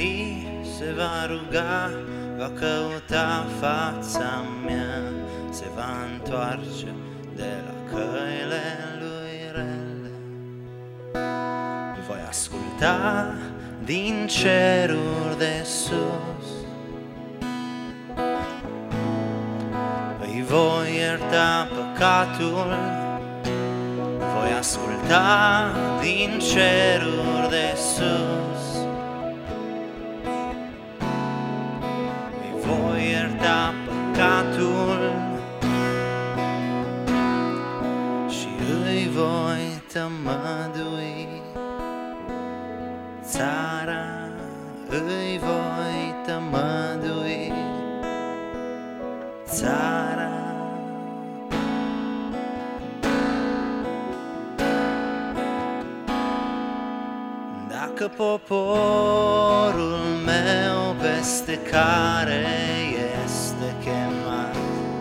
smeri, se va ruga, va căuta fața mea, se va întoarce de la căile lui rele. Voi asculta din ceruri de sus, îi voi ierta păcatul. Voi asculta din ceruri de sus, îi voi ierta păcatul și îi voi tămădui țara, îi voi tămădui țara. Dacă poporul meu peste care este chemat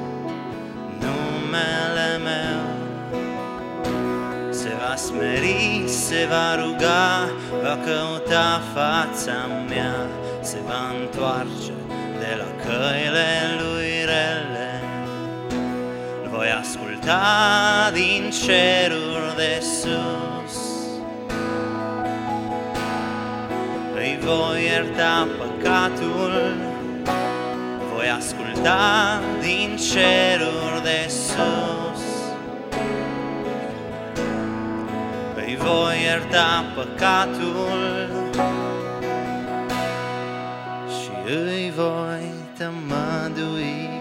numele meu se va smeri, se va ruga, va căuta fața mea, se va întoarce de la căile lui rele. Voi asculta din ceruri de sus, îi voi ierta păcatul. Voi asculta din ceruri de sus, îi voi ierta păcatul și îi voi tămădui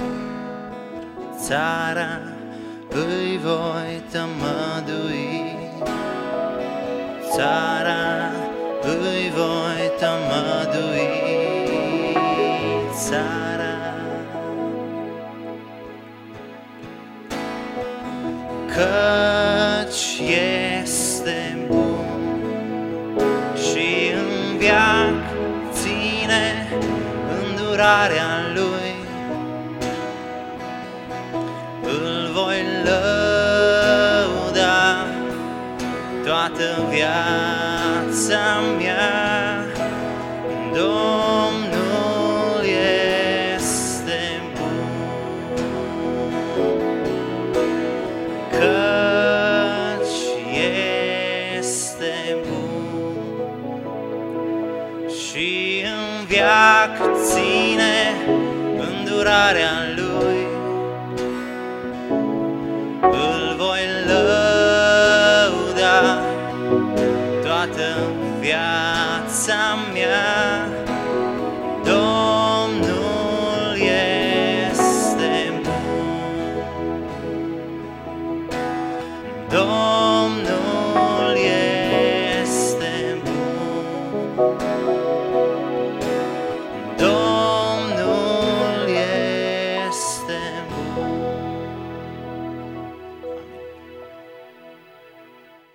țara, îi voi tămădui țara, îi voi tămădui țara. Căci este bun și în veac ține îndurarea lui. Îl voi lăuda toată viața mea, Domnul este bun, căci este bun și în veac ține îndurarea lui.